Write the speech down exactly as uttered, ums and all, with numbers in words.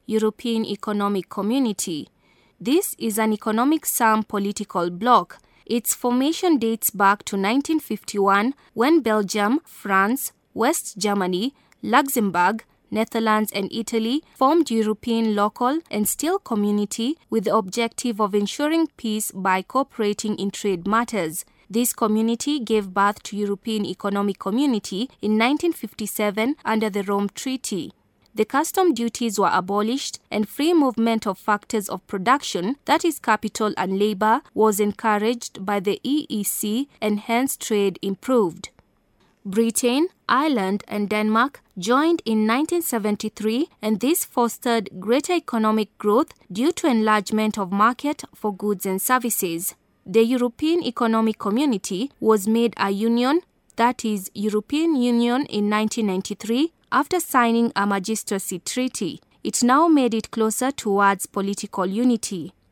European Economic Community. This is an economic sum political bloc. Its formation dates back to nineteen fifty-one, when Belgium, France, West Germany, Luxembourg, Netherlands and Italy formed European Local and Steel Community with the objective of ensuring peace by cooperating in trade matters. This community gave birth to European Economic Community in nineteen fifty-seven under the Rome Treaty. The custom duties were abolished and free movement of factors of production, that is capital and labor, was encouraged by the E E C and hence trade improved. Britain, Ireland and Denmark joined in nineteen seventy-three, and this fostered greater economic growth due to enlargement of market for goods and services. The European Economic Community was made a union, that is European Union, in nineteen ninety-three after signing a Magistracy Treaty. It now made it closer towards political unity.